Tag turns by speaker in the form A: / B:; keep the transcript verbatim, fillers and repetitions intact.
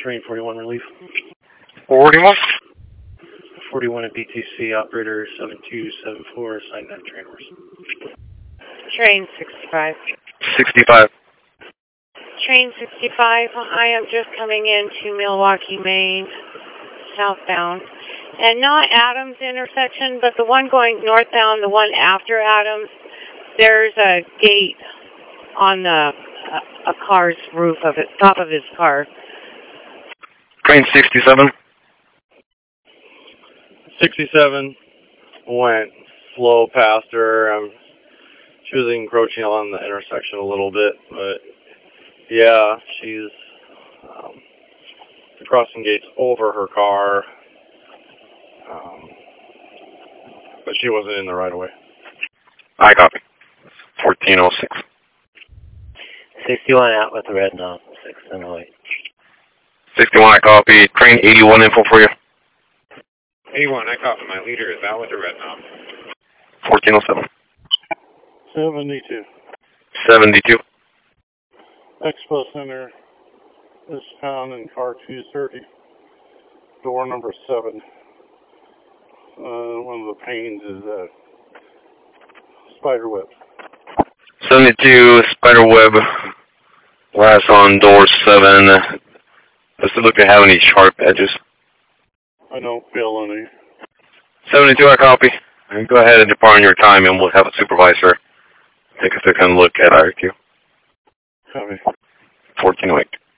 A: Train forty-one relief.
B: forty-one?
A: forty-one at B T C, operator seven two seven four, assigned nine train horse.
C: Train sixty-five.
B: sixty-five.
C: Train sixty-five, I am just coming into Milwaukee, Maine, southbound. And not Adams intersection, but the one going northbound, the one after Adams, there's a gate on the, a, a car's roof of it, top of his car.
B: Train sixty-seven.
A: sixty-seven went slow past her. Um, she was encroaching on the intersection a little bit, but yeah, she's um, the crossing gate's over her car, um, but she wasn't in the right of way.
B: I copy. fourteen oh six.
D: sixty-one out with the red knob, six and oh eight.
B: sixty-one, I copy. Train eighty-one info for you.
E: eighty-one, I copy. My leader is out with the red knob.
B: fourteen oh seven.
F: seventy-two.
B: seventy-two.
F: Expo Center is found in car two thirty, door number seven. Uh, one of the panes is a spider web.
B: seventy-two, spider web, glass on door seven. Does it look to have any sharp edges?
F: I don't feel any.
B: seventy-two, I copy. And go ahead and depart on your time, and we'll have a supervisor take a second look at our queue.
F: Copy.
B: fourteen oh eight.